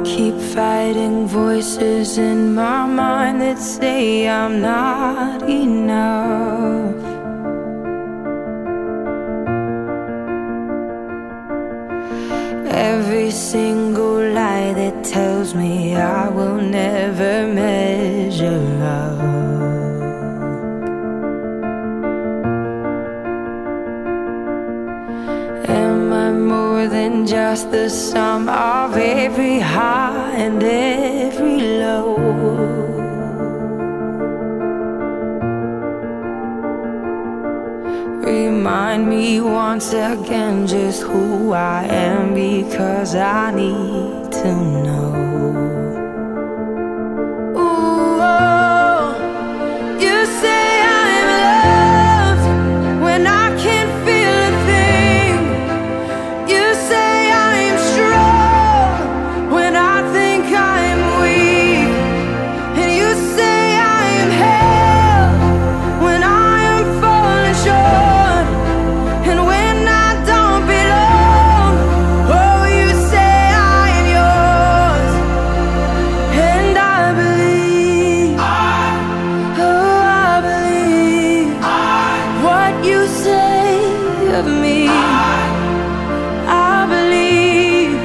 keep fighting voices in my mind that say I'm not enough. Every single lie that tells me I will never measure up. Am I more than just the sum of every high and every low? Remind me once again just who I am, because I need to know. Ooh, oh, you say I'm loved when I can't feel a thing. You say I'm strong when I think I'm weak. And you say I am held when I am falling short. And when I don't belong, oh, you say I am yours. And I believe, oh, I believe what you say of me. I believe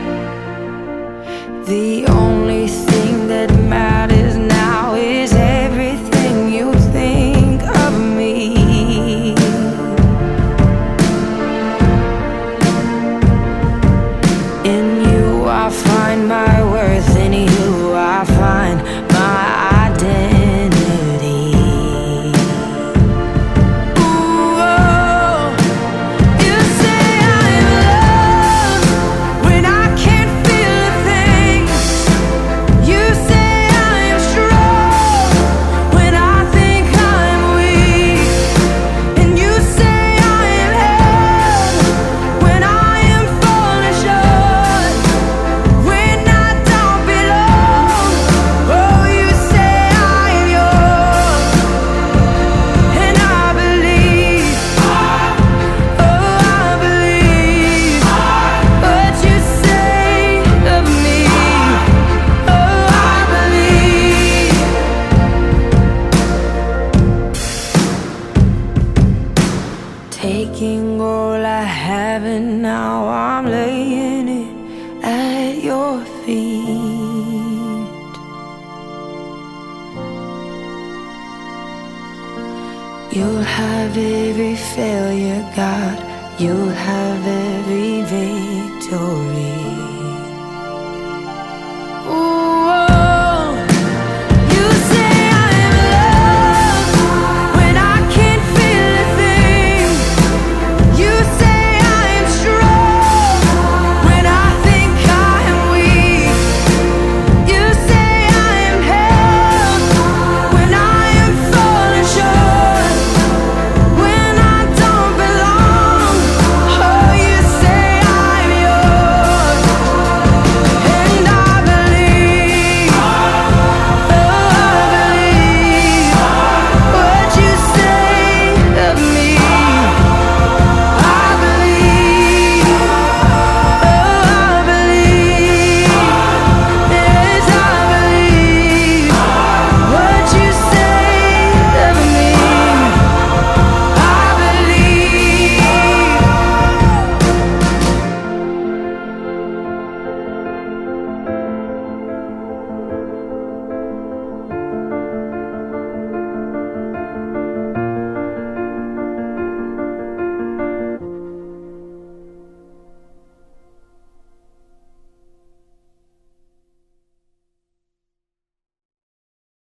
the only thing that matters now is everything you think of me. In you I find my worth, in you I find my identity. Ooh, oh, you say I'm loved when I can't feel a thing. You say I am strong when I think I'm weak. And you say I am held when I am falling short. When I don't belong, oh, you say I am yours. And I believe, oh, I believe what you say of me. Oh, I believe. Taking all I have and now I'm laying it at your feet. You'll have every failure, God. You'll have every victory.